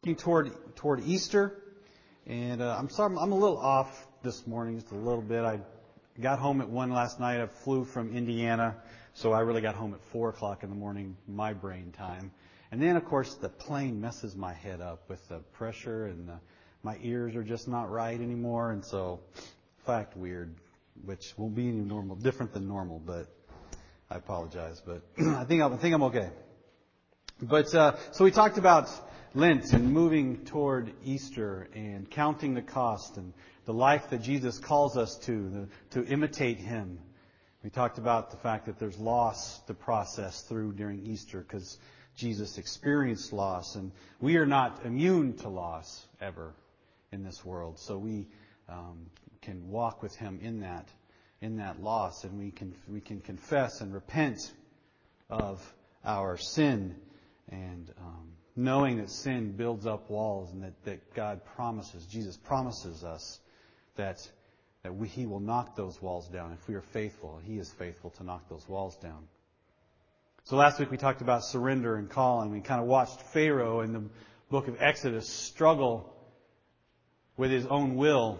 toward Easter, and I'm sorry I'm a little off this morning, just a little bit. I got home at 1 last night. I flew from Indiana, so I really got home at 4 o'clock in the morning, my brain time. And then, of course, the plane messes my head up with the pressure, and my ears are just not right anymore, and so fact weird, which won't be any different than normal, but I apologize. But I think I'm okay. But so we talked about Lent and moving toward Easter and counting the cost and the life that Jesus calls us to imitate Him. We talked about the fact that there's loss to process through during Easter because Jesus experienced loss, and we are not immune to loss ever in this world. So we can walk with Him in that loss, and we can confess and repent of our sin, and knowing that sin builds up walls, and that God promises, Jesus promises us that He will knock those walls down if we are faithful. He is faithful to knock those walls down. So last week we talked about surrender and calling. We kind of watched Pharaoh in the book of Exodus struggle with his own will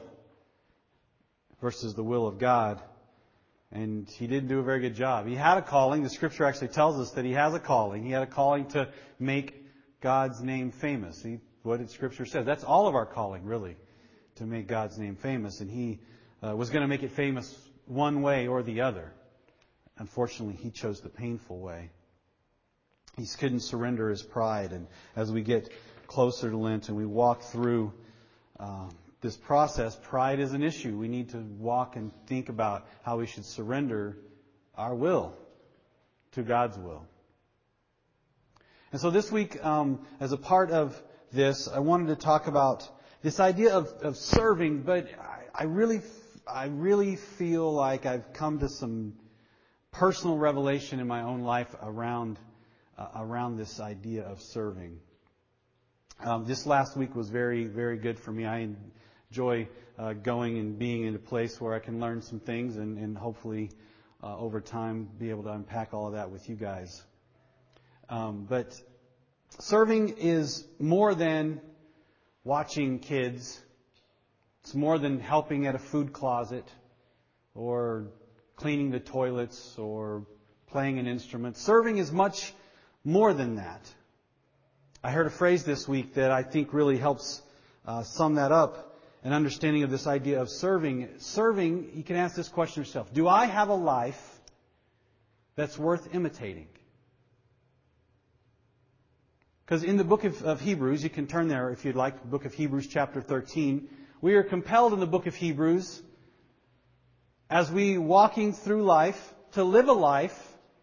versus the will of God. And he didn't do a very good job. He had a calling. The Scripture actually tells us that he has a calling. He had a calling to make God's name famous. What did Scripture say? That's all of our calling, really, to make God's name famous. And he was going to make it famous one way or the other. Unfortunately, he chose the painful way. He couldn't surrender his pride. And as we get closer to Lent and we walk through this process, pride is an issue. We need to walk and think about how we should surrender our will to God's will. And so this week, as a part of this, I wanted to talk about this idea of serving, but I really feel like I've come to some personal revelation in my own life around this idea of serving. This last week was very, very good for me. I enjoy going and being in a place where I can learn some things and hopefully over time be able to unpack all of that with you guys. But serving is more than watching kids. It's more than helping at a food closet or cleaning the toilets or playing an instrument. Serving is much more than that. I heard a phrase this week that I think really helps sum that up, an understanding of this idea of serving. Serving, you can ask this question yourself. Do I have a life that's worth imitating? Because in the book of Hebrews, you can turn there if you'd like, the book of Hebrews chapter 13. We are compelled in the book of Hebrews, as we walking through life, to live a life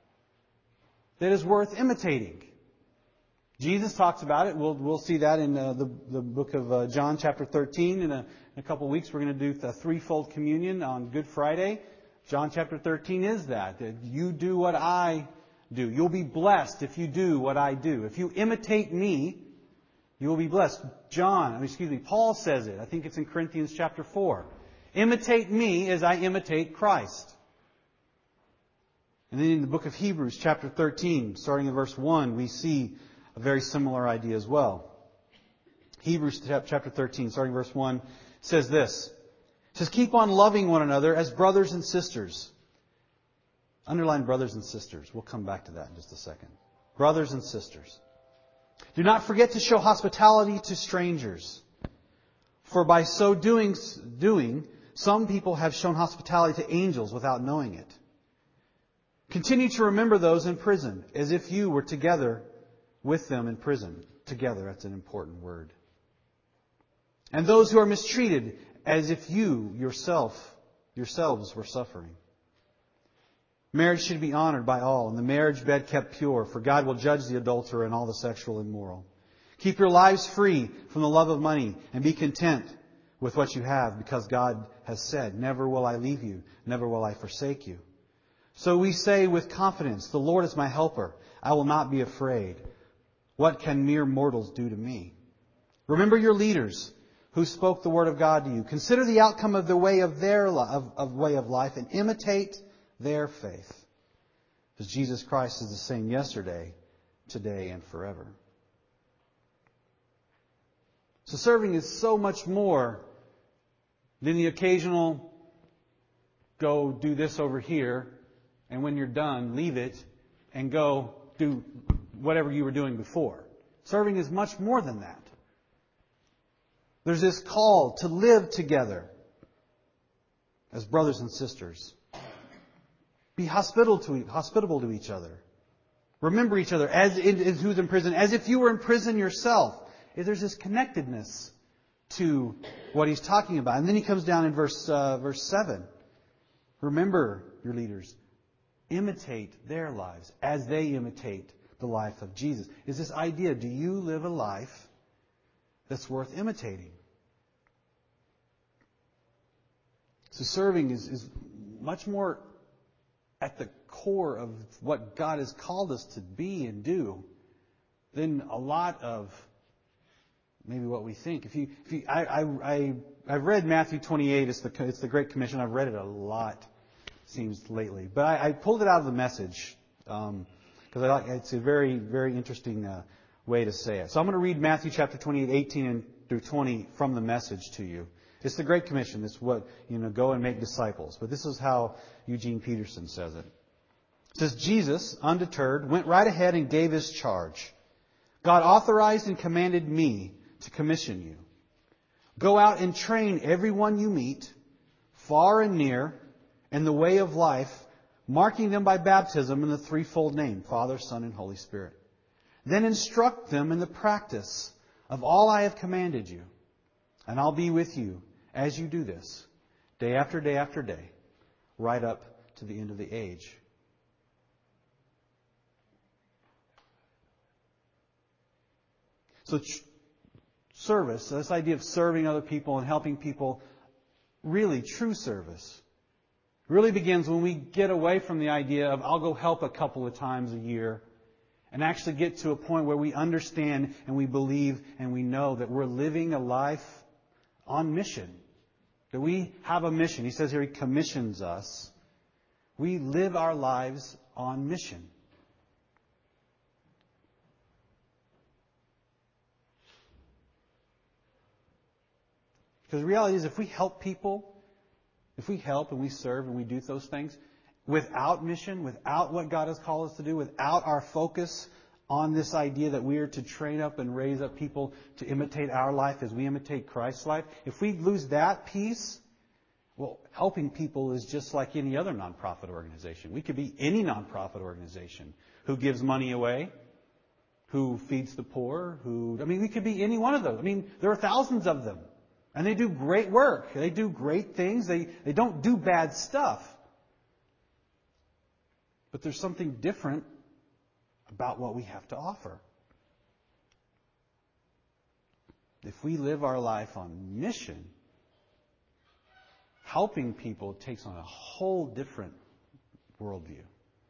that is worth imitating. Jesus talks about it. We'll see that in the book of John chapter 13. In a couple of weeks, we're going to do the threefold communion on Good Friday. John chapter 13 is that you do what I do. You'll be blessed if you do what I do. If you imitate me, you will be blessed. Paul says it. I think it's in Corinthians chapter 4. Imitate me as I imitate Christ. And then in the book of Hebrews chapter 13, starting in verse 1, we see a very similar idea as well. Hebrews chapter 13, starting in verse 1, says this. It says, keep on loving one another as brothers and sisters. Underline brothers and sisters. We'll come back to that in just a second. Brothers and sisters. Do not forget to show hospitality to strangers. For by so doing, some people have shown hospitality to angels without knowing it. Continue to remember those in prison, as if you were together with them in prison. Together, that's an important word. And those who are mistreated, as if you yourselves were suffering. Marriage should be honored by all, and the marriage bed kept pure, for God will judge the adulterer and all the sexual immoral. Keep your lives free from the love of money, and be content with what you have, because God has said, never will I leave you, never will I forsake you. So we say with confidence, the Lord is my helper. I will not be afraid. What can mere mortals do to me? Remember your leaders who spoke the word of God to you. Consider the outcome of the way of their way of life and imitate their faith. Because Jesus Christ is the same yesterday, today, and forever. So serving is so much more than the occasional go do this over here, and when you're done, leave it and go do whatever you were doing before. Serving is much more than that. There's this call to live together as brothers and sisters. Be hospitable to each other. Remember each other as who's in prison, as if you were in prison yourself. There's this connectedness to what he's talking about. And then he comes down in verse 7. Remember your leaders. Imitate their lives as they imitate the life of Jesus. Is this idea, do you live a life that's worth imitating? So serving is much more at the core of what God has called us to be and do than a lot of maybe what we think. I've read Matthew 28. It's the Great Commission. I've read it a lot, seems lately. But I pulled it out of the Message because it's a very, very interesting way to say it. So I'm going to read Matthew chapter 28, 18 through 20 from the Message to you. It's the Great Commission. It's what, go and make disciples. But this is how Eugene Peterson says it. It says, Jesus, undeterred, went right ahead and gave his charge. God authorized and commanded me to commission you. Go out and train everyone you meet, far and near, in the way of life, marking them by baptism in the threefold name, Father, Son, and Holy Spirit. Then instruct them in the practice of all I have commanded you. And I'll be with you as you do this, day after day after day, right up to the end of the age. So service, this idea of serving other people and helping people, really true service, really begins when we get away from the idea of I'll go help a couple of times a year and actually get to a point where we understand and we believe and we know that we're living a life on mission. That we have a mission. He says here He commissions us. We live our lives on mission. Because the reality is if we help people, if we help and we serve and we do those things without mission, without what God has called us to do, without our focus on this idea that we are to train up and raise up people to imitate our life as we imitate Christ's life, if we lose that piece, well, helping people is just like any other nonprofit organization. We could be any nonprofit organization who gives money away, who feeds the poor, we could be any one of those. There are thousands of them. And they do great work. They do great things. They don't do bad stuff. But there's something different about what we have to offer. If we live our life on mission, helping people takes on a whole different worldview.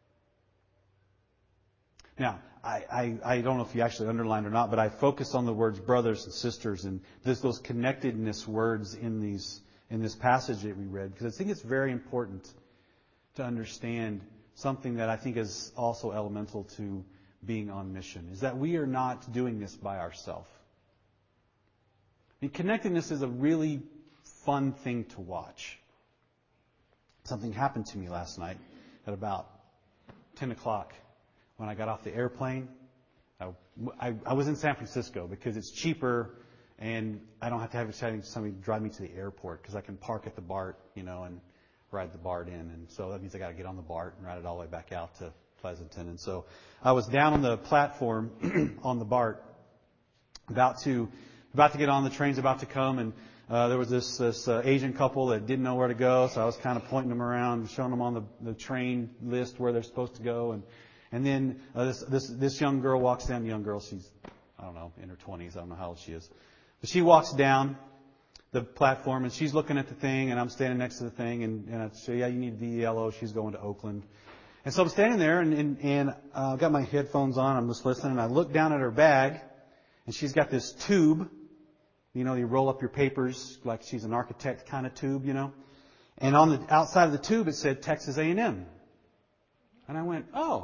Now, I don't know if you actually underlined or not, but I focused on the words brothers and sisters and those connectedness words in this passage that we read, because I think it's very important to understand something that I think is also elemental to being on mission, is that we are not doing this by ourselves. Connectedness is a really fun thing to watch. Something happened to me last night at about 10 o'clock. When I got off the airplane, I was in San Francisco because it's cheaper and I don't have to have somebody drive me to the airport because I can park at the BART, and ride the BART in. And so that means I got to get on the BART and ride it all the way back out to Pleasanton. And so I was down on the platform on the BART, about to get on. The train's about to come, and there was this Asian couple that didn't know where to go, so I was kind of pointing them around, showing them on the train list where they're supposed to go. And then this young girl walks down. Young girl, she's, I don't know, in her 20s. I don't know how old she is. But she walks down the platform, and she's looking at the thing, and I'm standing next to the thing. And I say, yeah, you need VELO. She's going to Oakland. And so I'm standing there, and I've got my headphones on. I'm just listening. And I look down at her bag, and she's got this tube. You roll up your papers like she's an architect kind of tube, And on the outside of the tube, it said Texas A&M. And I went, oh.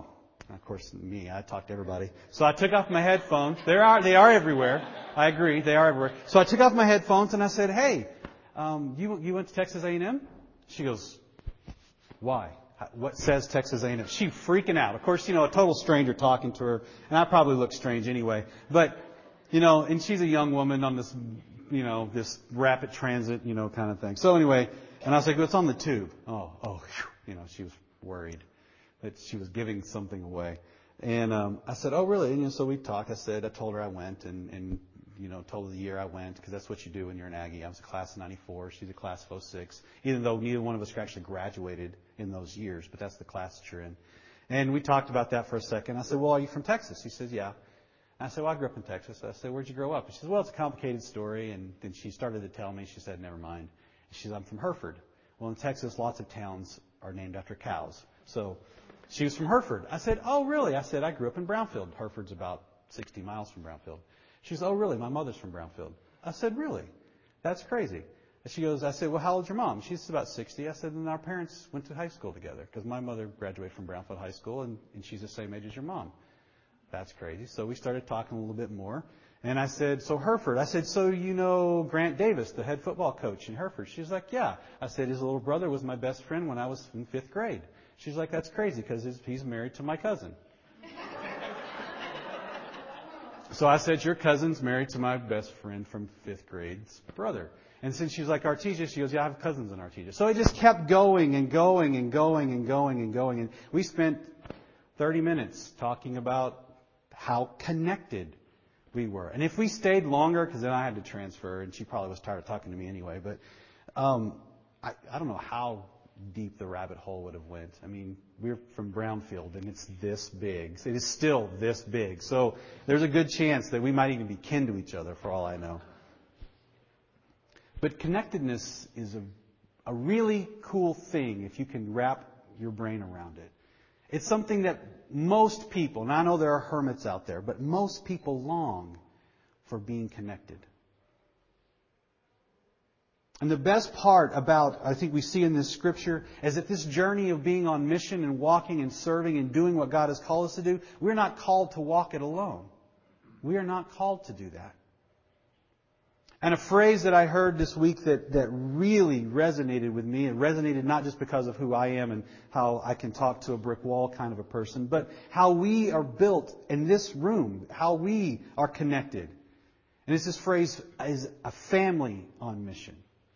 Of course, me, I talk to everybody. So I took off my headphones. They are everywhere. I agree, they are everywhere. So I took off my headphones and I said, "Hey, you went to Texas A&M?" She goes, "Why? What says Texas A&M?" She freaking out. Of course, a total stranger talking to her, and I probably look strange anyway. But, and she's a young woman on this, this rapid transit, kind of thing. So anyway, and I was like, "Well, it's on the tube." Oh, she was worried that she was giving something away. And I said, "Oh, really?" And so we talked. I told her I went and told her the year I went, because that's what you do when you're an Aggie. I was a class of 94. She's a class of 06, even though neither one of us actually graduated in those years, but that's the class that you're in. And we talked about that for a second. I said, "Well, are you from Texas?" She says, "Yeah." And I said, "Well, I grew up in Texas." I said, "Where'd you grow up?" And she says, "Well, it's a complicated story." And then she started to tell me. She said, "Never mind." She said, "I'm from Hereford." Well, in Texas, lots of towns are named after cows. So she was from Hereford. I said, "Oh, really?" I said, "I grew up in Brownfield." Hereford's about 60 miles from Brownfield. She says, "Oh, really? My mother's from Brownfield." I said, "Really? That's crazy." I said, "Well, how old's your mom?" She's about 60. I said, "And our parents went to high school together, because my mother graduated from Brownfield High School, and she's the same age as your mom." That's crazy. So we started talking a little bit more. And I said, "So Hereford." I said, "So you know Grant Davis, the head football coach in Hereford?" She's like, "Yeah." I said, "His little brother was my best friend when I was in 5th grade." She's like, "That's crazy, because he's married to my cousin." So I said, "Your cousin's married to my best friend from 5th grade's brother." And since she's like Artesia, she goes, "Yeah, I have cousins in Artesia." So it just kept going and going and going and going and going. And we spent 30 minutes talking about how connected we were. And if we stayed longer, because then I had to transfer, and she probably was tired of talking to me anyway, but I don't know how deep the rabbit hole would have went. I mean, we're from Brownfield, and it's this big. It is still this big. So there's a good chance that we might even be kin to each other, for all I know. But connectedness is a really cool thing if you can wrap your brain around it. It's something that most people, and I know there are hermits out there, but most people long for being connected. And the best part about, I think we see in this scripture, is that this journey of being on mission and walking and serving and doing what God has called us to do, we're not called to walk it alone. We are not called to do that. And a phrase that I heard this week that really resonated with me, and resonated not just because of who I am and how I can talk to a brick wall kind of a person, but how we are built in this room, how we are connected. And it's this phrase, is a family on mission.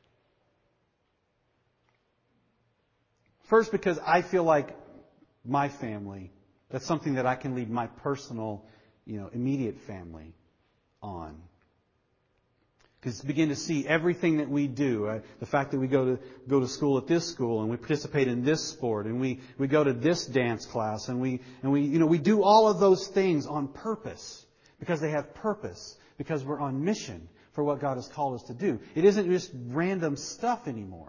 First, because I feel like my family, that's something that I can lead my personal, immediate family on. Because begin to see everything that we do, the fact that we go to school at this school, and we participate in this sport, and we go to this dance class, and we do all of those things on purpose, because they have purpose, because we're on mission for what God has called us to do. It isn't just random stuff anymore.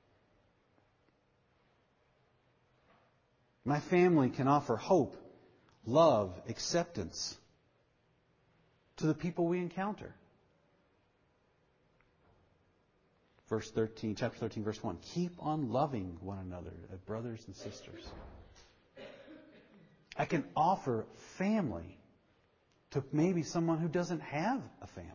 My family can offer hope, love, acceptance to the people we encounter. Chapter 13, verse 1. Keep on loving one another as brothers and sisters. I can offer family to maybe someone who doesn't have a family.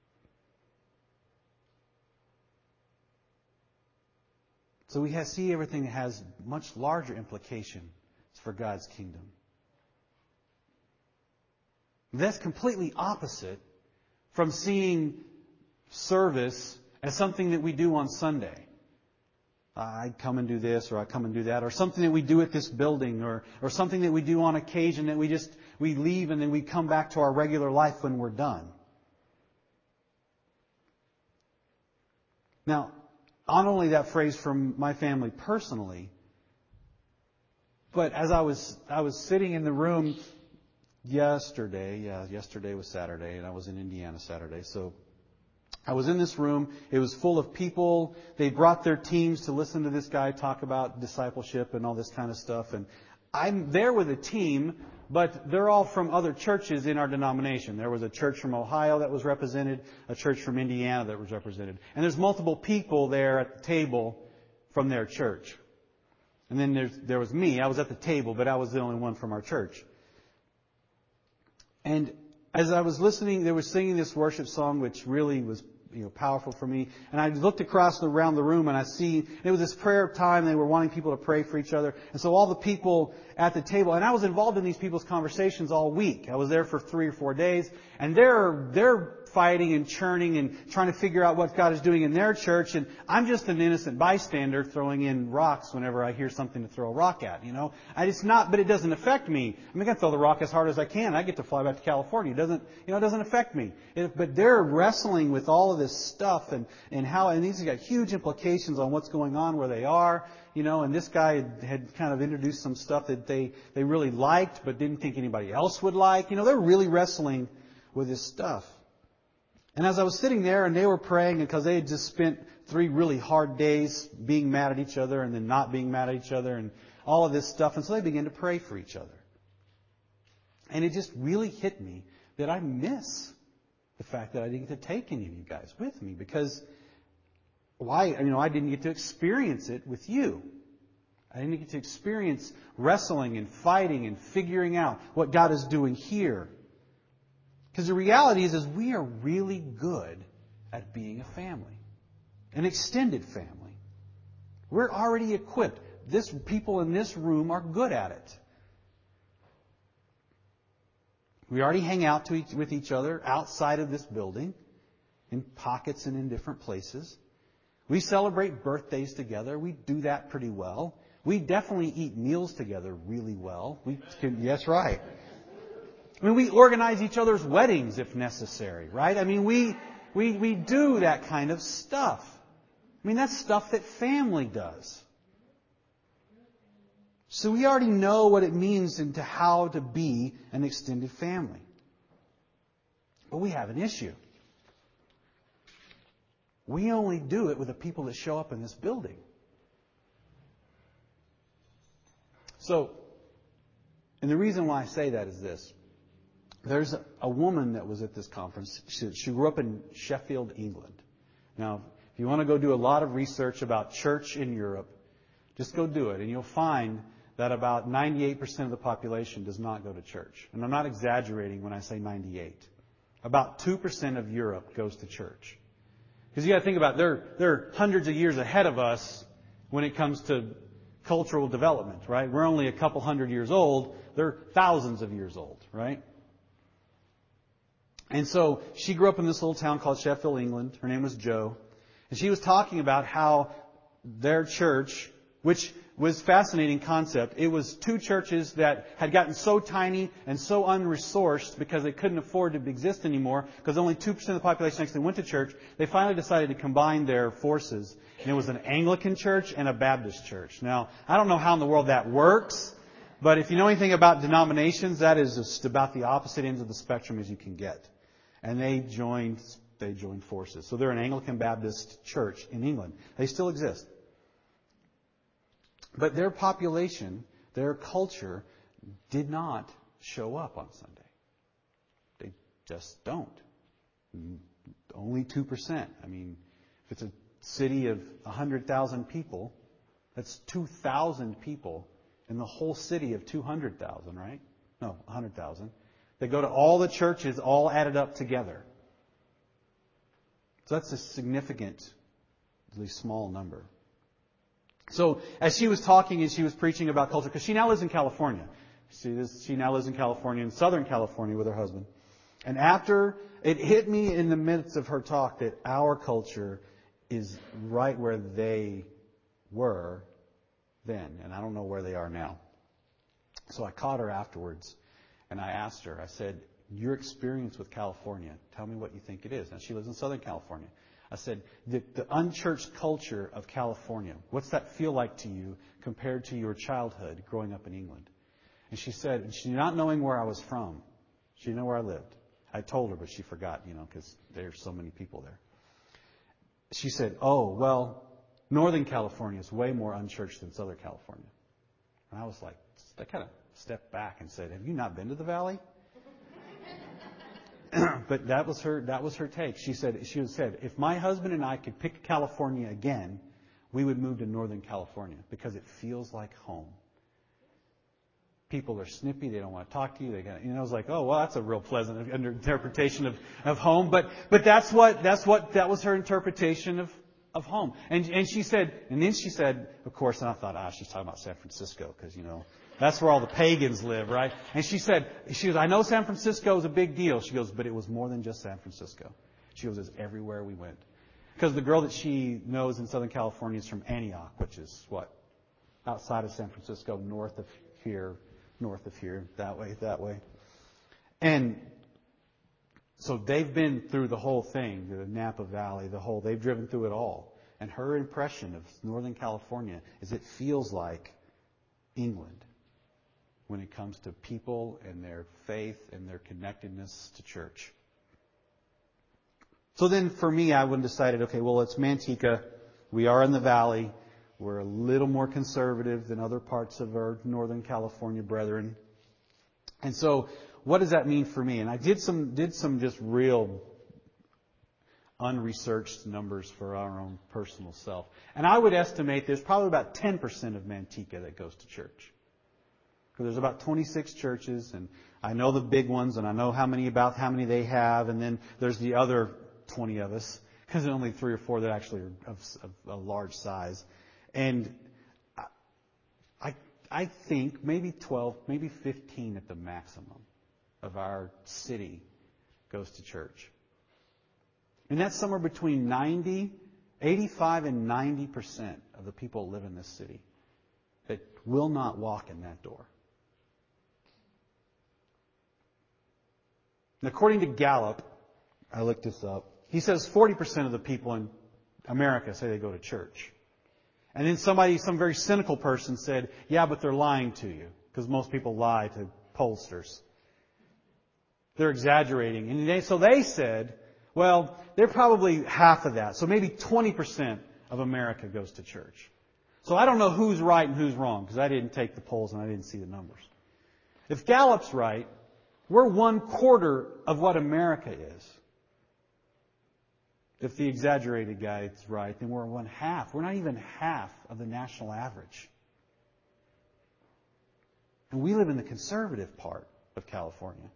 So we see everything that has much larger implications for God's kingdom. That's completely opposite from seeing service as something that we do on Sunday. I come and do this, or I come and do that, or something that we do at this building, or something that we do on occasion that we leave and then we come back to our regular life when we're done. Now, not only that phrase from my family personally, but as I was sitting in the room yesterday was Saturday, and I was in Indiana Saturday, so I was in this room. It was full of people. They brought their teams to listen to this guy talk about discipleship and all this kind of stuff. And I'm there with a team, but they're all from other churches in our denomination. There was a church from Ohio that was represented, a church from Indiana that was represented. And there's multiple people there at the table from their church. And then there was me. I was at the table, but I was the only one from our church. And as I was listening, they were singing this worship song, which really was powerful for me. And I looked around the room and it was this prayer time. They were wanting people to pray for each other. And so all the people at the table, and I was involved in these people's conversations all week. I was there for 3 or 4 days, and they're fighting and churning and trying to figure out what God is doing in their church. And I'm just an innocent bystander throwing in rocks whenever I hear something to throw a rock at, but it doesn't affect me. I can throw the rock as hard as I can. I get to fly back to California. It doesn't affect me. But they're wrestling with all of this stuff and these have got huge implications on what's going on where they are, and this guy had kind of introduced some stuff that they really liked but didn't think anybody else would like. They're really wrestling with this stuff. And as I was sitting there and they were praying, because they had just spent 3 really hard days being mad at each other and then not being mad at each other and all of this stuff. And so they began to pray for each other. And it just really hit me that I miss the fact that I didn't get to take any of you guys with me, because I didn't get to experience it with you. I didn't get to experience wrestling and fighting and figuring out what God is doing here. Because the reality is we are really good at being a family, an extended family. We're already equipped. People in this room are good at it. We already hang out with each other outside of this building, in pockets and in different places. We celebrate birthdays together. We do that pretty well. We definitely eat meals together really well. Yes, right. We organize each other's weddings if necessary, right? We do that kind of stuff. That's stuff that family does. So we already know what it means into how to be an extended family. But we have an issue. We only do it with the people that show up in this building. So, and the reason why I say that is this. There's a woman that was at this conference. She grew up in Sheffield, England. Now, if you want to go do a lot of research about church in Europe, just go do it. And you'll find that about 98% of the population does not go to church. And I'm not exaggerating when I say 98. About 2% of Europe goes to church. Because you got to think about it, they're hundreds of years ahead of us when it comes to cultural development, right? We're only a couple hundred years old. They're thousands of years old, right? And so she grew up in this little town called Sheffield, England. Her name was Jo. And she was talking about how their church, which was a fascinating concept, it was 2 churches that had gotten so tiny and so unresourced because they couldn't afford to exist anymore, because only 2% of the population actually went to church. They finally decided to combine their forces. And it was an Anglican church and a Baptist church. Now, I don't know how in the world that works, but if you know anything about denominations, that is just about the opposite ends of the spectrum as you can get. And they joined forces. So they're an Anglican Baptist church in England. They still exist. But their population, their culture, did not show up on Sunday. They just don't. Only 2%. If it's a city of 100,000 people, that's 2,000 people in the whole city of 200,000, right? No, 100,000. They go to all the churches, all added up together. So that's a significantly small number. So as she was talking and she was preaching about culture, because she now lives in California. She now lives in California, in Southern California with her husband. And after, it hit me in the midst of her talk that our culture is right where they were then. And I don't know where they are now. So I caught her afterwards and I asked her, I said, your experience with California, tell me what you think it is. Now she lives in Southern California. I said, the unchurched culture of California, what's that feel like to you compared to your childhood growing up in England? And she said, she not knowing where I was from, she didn't know where I lived. I told her, but she forgot, because there's so many people there. She said, oh, well, Northern California is way more unchurched than Southern California. And I was like, I kind of stepped back and said, have you not been to the Valley? But that was her take. She said, if my husband and I could pick California again, we would move to Northern California because it feels like home. people are snippy. They don't want to talk to you. I was like, oh, well, that's a real pleasant interpretation of home. But that was her interpretation of home. And then she said, of course, and I thought, she's talking about San Francisco because, that's where all the pagans live, right? And she goes, I know San Francisco is a big deal. She goes, but it was more than just San Francisco. She goes, it's everywhere we went. Because the girl that she knows in Southern California is from Antioch, which is outside of San Francisco, north of here, that way. And so they've been through the whole thing, the Napa Valley, they've driven through it all. And her impression of Northern California is it feels like England when it comes to people and their faith and their connectedness to church. So then for me, I decided, okay, well, it's Manteca. We are in the valley. We're a little more conservative than other parts of our Northern California brethren. And so what does that mean for me? And I did some just real unresearched numbers for our own personal self. And I would estimate there's probably about 10% of Manteca that goes to church. Because there's about 26 churches, and I know the big ones, and I know how many they have, and then there's the other 20 of us, because there are only 3 or 4 that actually are of a large size. And I think maybe 12, maybe 15 at the maximum of our city goes to church. And that's somewhere between 85 and 90% of the people who live in this city that will not walk in that door. And according to Gallup, I looked this up, he says 40% of the people in America say they go to church. And then some very cynical person said, yeah, but they're lying to you, because most people lie to pollsters. They're exaggerating. And so they said, well, they're probably half of that. So maybe 20% of America goes to church. So I don't know who's right and who's wrong, because I didn't take the polls and I didn't see the numbers. If Gallup's right, we're 1/4 of what America is. If the exaggerated guy is right, then we're 1/2. We're not even half of the national average. And we live in the conservative part of California.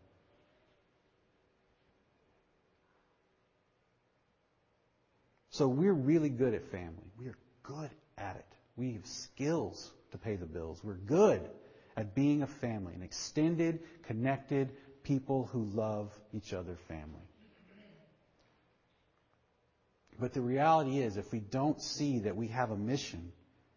So we're really good at family. We are good at it. We have skills to pay the bills. We're good at being a family, an extended, connected people who love each other family. But the reality is, if we don't see that we have a mission,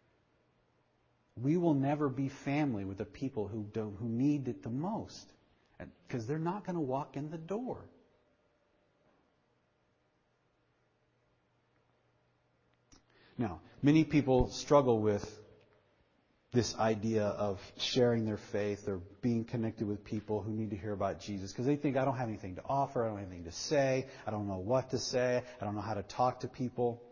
we will never be family with the people who need it the most, because they're not going to walk in the door. Now, many people struggle with this idea of sharing their faith or being connected with people who need to hear about Jesus, because they think, I don't have anything to offer, I don't have anything to say, I don't know what to say, I don't know how to talk to people.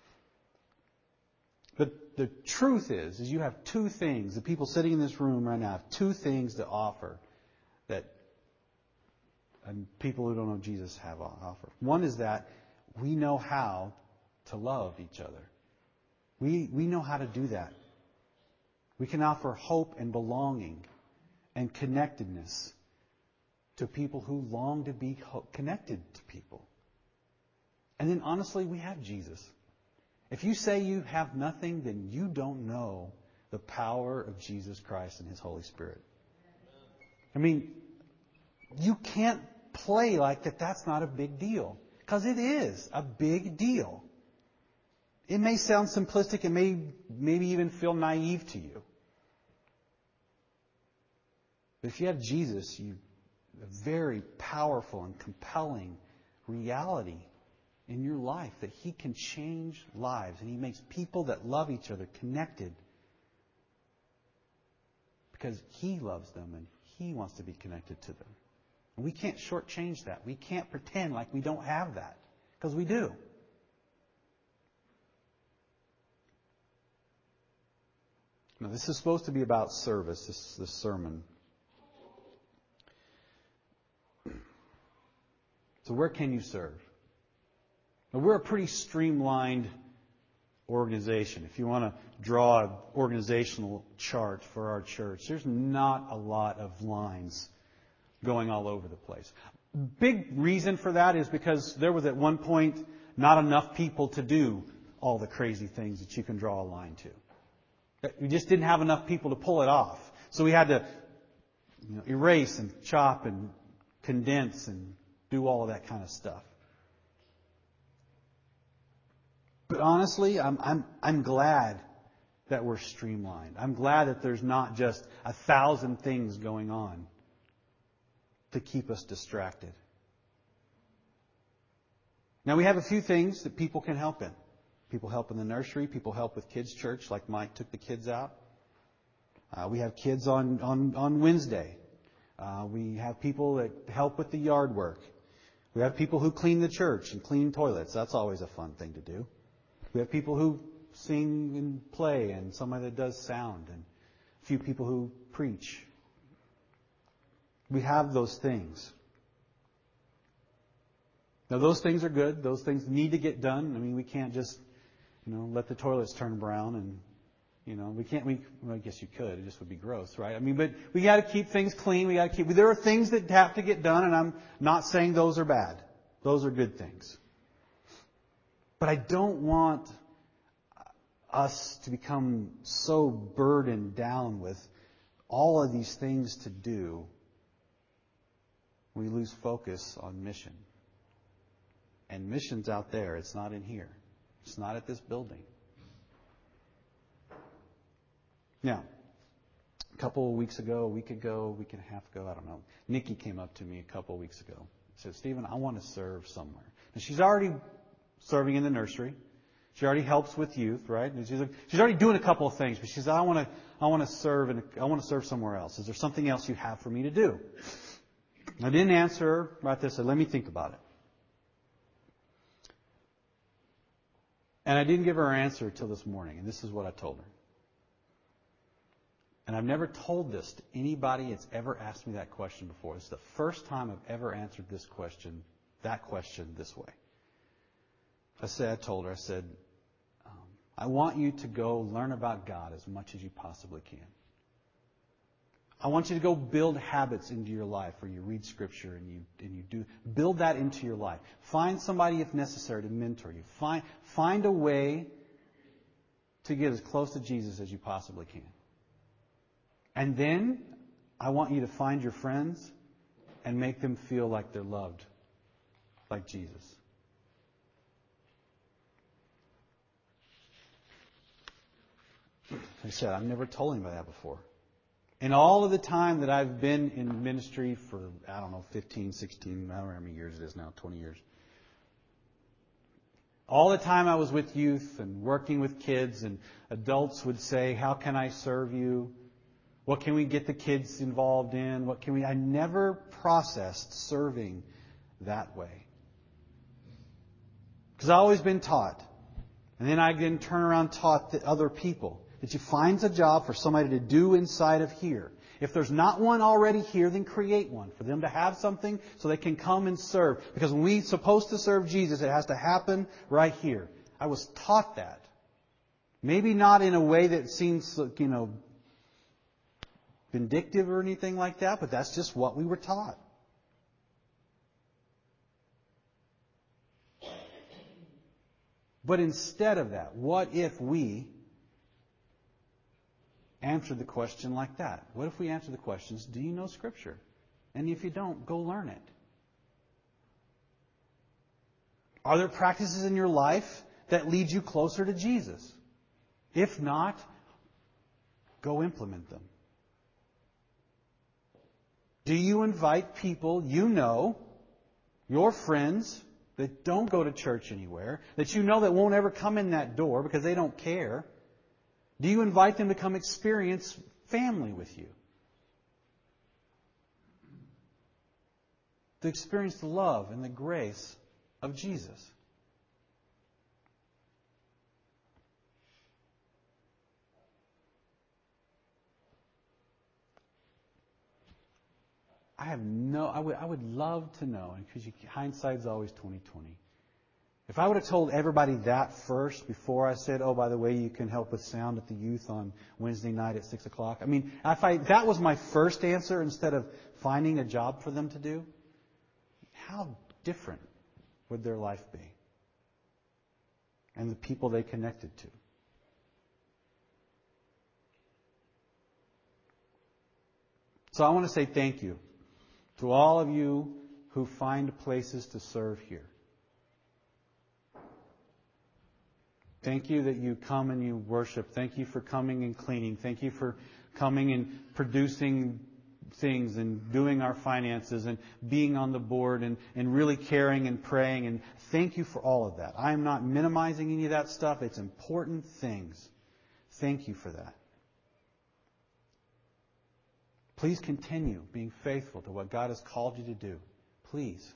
But the truth is you have 2 things, the people sitting in this room right now have 2 things to offer that people who don't know Jesus have to offer. One is that we know how to love each other. We know how to do that. We can offer hope and belonging and connectedness to people who long to be connected to people. And then honestly, we have Jesus. If you say you have nothing, then you don't know the power of Jesus Christ and His Holy Spirit. I mean, you can't play like that's not a big deal, because it is a big deal. It may sound simplistic, it may maybe even feel naive to you. But if you have Jesus, you have a very powerful and compelling reality in your life that He can change lives, and He makes people that love each other connected because He loves them and He wants to be connected to them. And we can't shortchange that. We can't pretend like we don't have that, because we do. Now, this is supposed to be about service, this sermon. So where can you serve? Now, we're a pretty streamlined organization, if you want to draw an organizational chart for our church, there's not a lot of lines going all over the place. Big reason for that is because there was at one point not enough people to do all the crazy things that you can draw a line to. We just didn't have enough people to pull it off. So we had to erase and chop and condense and do all of that kind of stuff. But honestly, I'm glad that we're streamlined. I'm glad that there's not just 1,000 things going on to keep us distracted. Now we have a few things that people can help in. People help in the nursery. People help with kids' church, like Mike took the kids out. We have kids on Wednesday. We have people that help with the yard work. We have people who clean the church and clean toilets. That's always a fun thing to do. We have people who sing and play, and somebody that does sound, and a few people who preach. We have those things. Now, those things are good. Those things need to get done. I mean, we can't just, let the toilets turn brown and, we can't, well, I guess you could. It just would be gross, right? I mean, but we got to keep things clean. There are things that have to get done, and I'm not saying those are bad. Those are good things. But I don't want us to become so burdened down with all of these things to do, we lose focus on mission. And mission's out there. It's not in here. It's not at this building. Now, a couple of weeks ago, a week and a half ago, I don't know, Nikki came up to me a couple of weeks ago and said, Stephen, I want to serve somewhere. And she's already serving in the nursery. She already helps with youth, right? And she's already doing a couple of things, but she said, I want to serve somewhere else. Is there something else you have for me to do? I didn't answer her right there. I said, let me think about it. And I didn't give her an answer until this morning, and this is what I told her. And I've never told this to anybody that's ever asked me that question before. It's the first time I've ever answered that question this way. I told her, I want you to go learn about God as much as you possibly can. I want you to go build habits into your life where you read Scripture and you build that into your life. Find somebody, if necessary, to mentor you. Find a way to get as close to Jesus as you possibly can. And then I want you to find your friends and make them feel like they're loved, like Jesus. I said, I've never told anybody that before. In all of the time that I've been in ministry for, 15, 16, I don't know how many years it is now, 20 years. All the time I was with youth and working with kids, and adults would say, how can I serve you? What can we get the kids involved in? I never processed serving that way. Because I've always been taught. And then I then turn around and taught the other people that you find a job for somebody to do inside of here. If there's not one already here, then create one for them to have something so they can come and serve. Because when we're supposed to serve Jesus, it has to happen right here. I was taught that. Maybe not in a way that seems, vindictive or anything like that, but that's just what we were taught. But instead of that, what if we answered the question like that? What if we answered the questions, do you know Scripture? And if you don't, go learn it. Are there practices in your life that lead you closer to Jesus? If not, go implement them. Do you invite people your friends, that don't go to church anywhere, that that won't ever come in that door because they don't care? Do you invite them to come experience family with you? To experience the love and the grace of Jesus? I would love to know, and because hindsight is always 20/20. If I would have told everybody that first before I said, oh, by the way, you can help with sound at the youth on Wednesday night at 6 o'clock. I mean, if that was my first answer instead of finding a job for them to do, how different would their life be? And the people they connected to. So I want to say thank you to all of you who find places to serve here. Thank you that you come and you worship. Thank you for coming and cleaning. Thank you for coming and producing things and doing our finances and being on the board and really caring and praying. And thank you for all of that. I am not minimizing any of that stuff. It's important things. Thank you for that. Please continue being faithful to what God has called you to do. Please.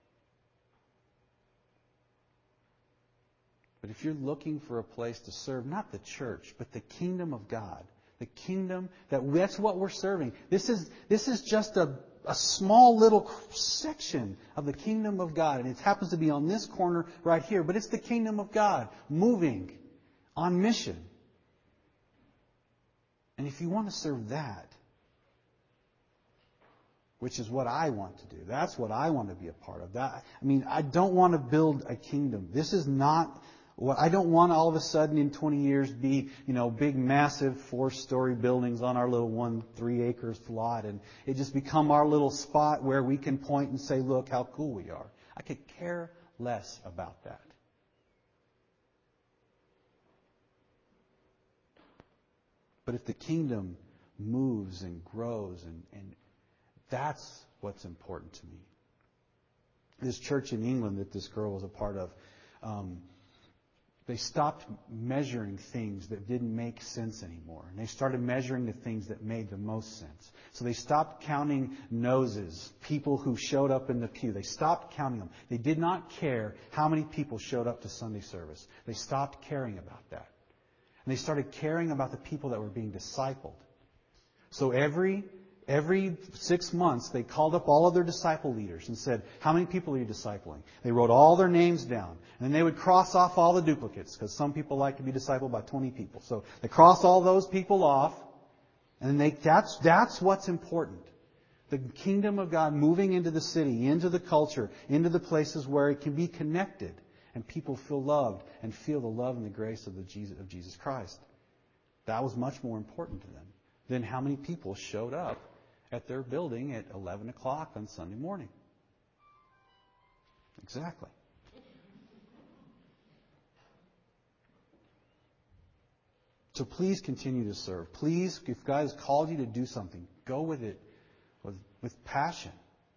But if you're looking for a place to serve, not the church, but the kingdom of God, the kingdom, that's what we're serving. This is just a small little section of the kingdom of God. And it happens to be on this corner right here. But it's the kingdom of God moving on mission. And if you want to serve that, which is what I want to do. That's what I want to be a part of. I don't want to build a kingdom. This is not what I don't want all of a sudden in 20 years be, big, massive 4-story buildings on our little 3 acres lot and it just become our little spot where we can point and say, look how cool we are. I could care less about that. But if the kingdom moves and grows and that's what's important to me. This church in England that this girl was a part of, they stopped measuring things that didn't make sense anymore. And they started measuring the things that made the most sense. So they stopped counting noses, people who showed up in the pew. They stopped counting them. They did not care how many people showed up to Sunday service. They stopped caring about that. And they started caring about the people that were being discipled. So every 6 months, they called up all of their disciple leaders and said, how many people are you discipling? They wrote all their names down. And then they would cross off all the duplicates, because some people like to be discipled by 20 people. So they cross all those people off, and that's what's important. The kingdom of God moving into the city, into the culture, into the places where it can be connected, and people feel loved and feel the love and the grace of Jesus Christ. That was much more important to them than how many people showed up at their building at 11 o'clock on Sunday morning. Exactly. So please continue to serve. Please, if God has called you to do something, go with it with passion.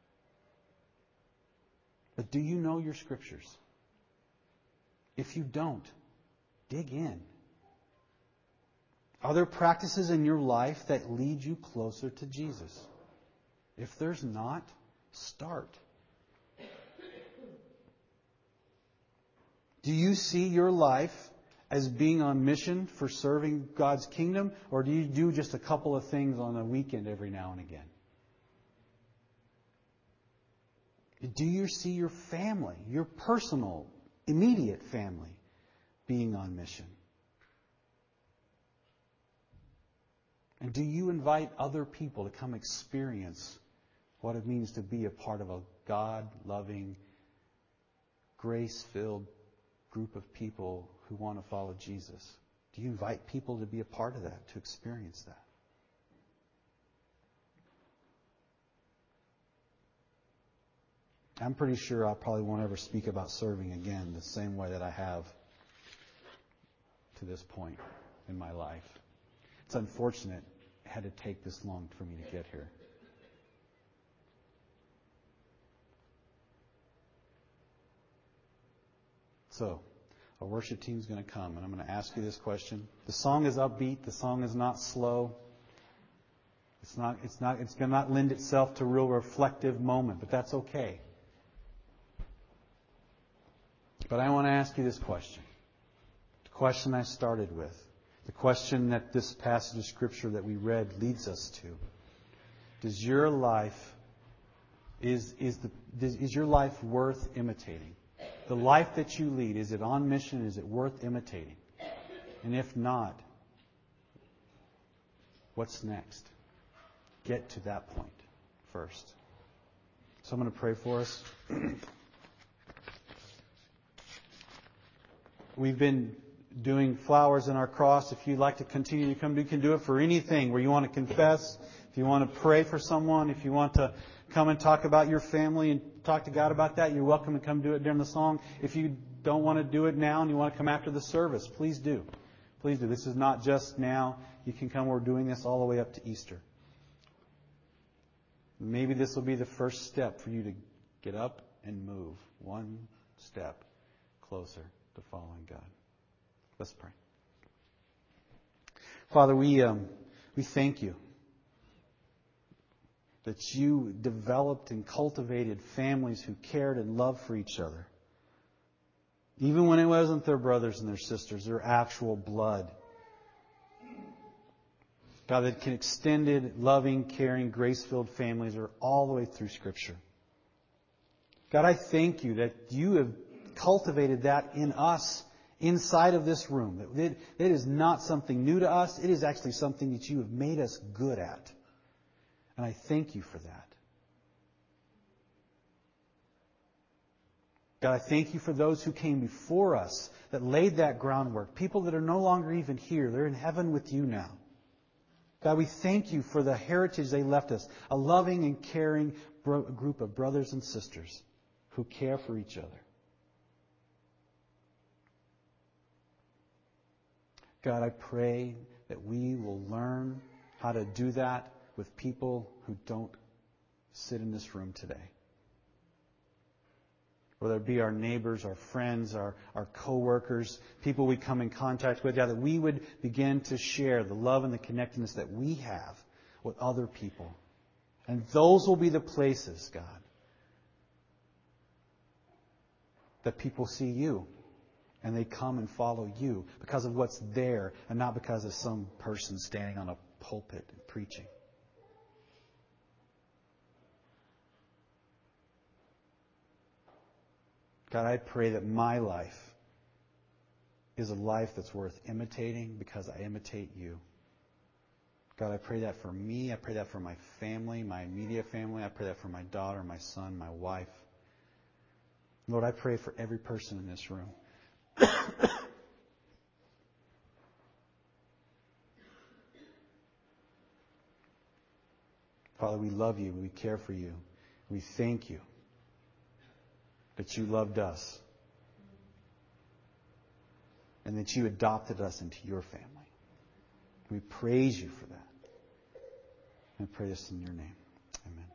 But do you know your scriptures? If you don't, dig in. Are there practices in your life that lead you closer to Jesus? If there's not, start. Do you see your life as being on mission for serving God's kingdom? Or do you do just a couple of things on a weekend every now and again? Do you see your family, your personal, immediate family, being on mission? And do you invite other people to come experience what it means to be a part of a God-loving, grace-filled group of people who want to follow Jesus? Do you invite people to be a part of that, to experience that? I'm pretty sure I probably won't ever speak about serving again the same way that I have to this point in my life. It's unfortunate it had to take this long for me to get here. So, our worship team is going to come, and I'm going to ask you this question. The song is upbeat. The song is not slow. It's going to not lend itself to a real reflective moment, but that's okay. But I want to ask you this question. The question I started with. The question that this passage of Scripture that we read leads us to. Is your life worth imitating? The life that you lead, is it on mission? Is it worth imitating? And if not, what's next? Get to that point first. So I'm going to pray for us. We've been doing flowers in our cross. If you'd like to continue to come, you can do it for anything where you want to confess, if you want to pray for someone, if you want to come and talk about your family and talk to God about that, you're welcome to come do it during the song. If you don't want to do it now and you want to come after the service, please do. Please do. This is not just now. You can come. We're doing this all the way up to Easter. Maybe this will be the first step for you to get up and move one step closer to following God. Let's pray. Father, we thank you that you developed and cultivated families who cared and loved for each other. Even when it wasn't their brothers and their sisters, their actual blood. God, that extended, loving, caring, grace-filled families are all the way through Scripture. God, I thank you that you have cultivated that in us, inside of this room. It is not something new to us. It is actually something that you have made us good at. And I thank you for that. God, I thank you for those who came before us that laid that groundwork. People that are no longer even here. They're in heaven with you now. God, we thank you for the heritage they left us. A loving and caring group of brothers and sisters who care for each other. God, I pray that we will learn how to do that with people who don't sit in this room today. Whether it be our neighbors, our friends, our co-workers, people we come in contact with, God, that we would begin to share the love and the connectedness that we have with other people. And those will be the places, God, that people see you and they come and follow you because of what's there and not because of some person standing on a pulpit and preaching. God, I pray that my life is a life that's worth imitating because I imitate you. God, I pray that for me. I pray that for my family, my immediate family. I pray that for my daughter, my son, my wife. Lord, I pray for every person in this room. Father, we love you. We care for you. We thank you that you loved us and that you adopted us into your family. We praise you for that. I pray this in your name. Amen.